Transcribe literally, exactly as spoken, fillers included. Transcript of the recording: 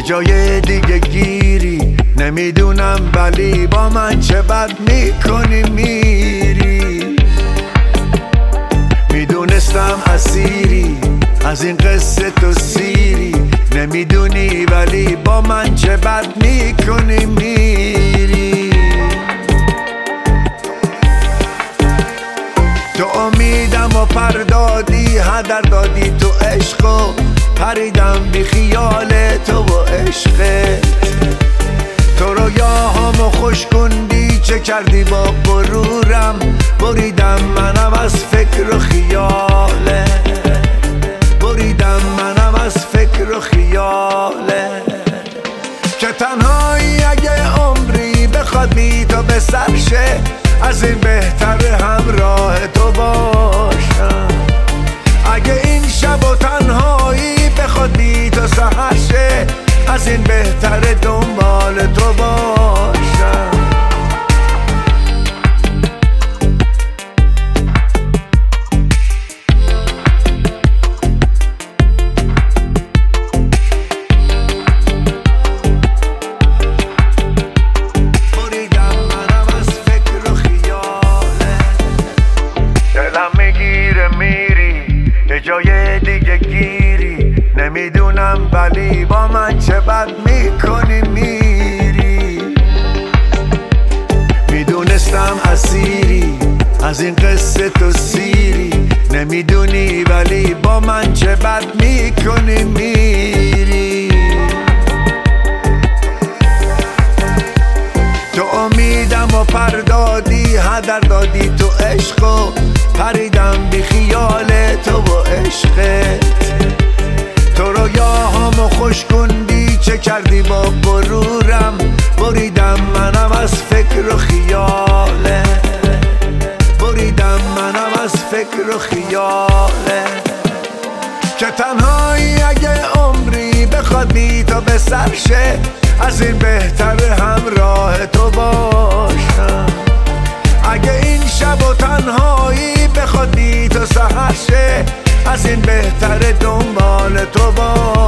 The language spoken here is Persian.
جای دیگه گیری، نمیدونم ولی با من چه بد میکنی میری. میدونستم اسیری از این قصه تو سیری، نمیدونی ولی با من چه بد میکنی میری. تو امیدم و پردادی، هدر دادی تو عشق و پریدم بی خیال تو و عشقت. تو رویاهامو خوش کندی، چه کردی با غرورم، بریدم منم از فکر و خیاله، بریدم منم از فکر و خیاله. که تنهایی اگه عمری بخواد بی تو به سر شه، از این بهتر همراه تو باشم. اگه این شب و تنهایی بخواد بی تو سحر شه، از این بهتر دنبال تو باشم. بریدم منم از فکر و خیاله، دلم میگیره میری یه جای دیگه گیری، نمیدونم ولی با من چه بد میکنی میری. میدونستم اسیری از این قصه تو سیری، نمیدونی ولی با من چه بد میکنی میری. تو امیدم و پردادی، هدر دادی تو عشق و پریدم بی خیال تو و عشقت. تو رویاهامو خوش کندی، چه کردی با غرورم، بریدم منم از فکر و خیاله، بریدم منم از فکر و خیاله. که تنهایی اگه عمری بخواد بی تو به سر شه، از این بهتر همراه تو باشم. اگه این شب و تنهایی بخواد بی تو سحر شه، از این بهتر دنبال تو باشم.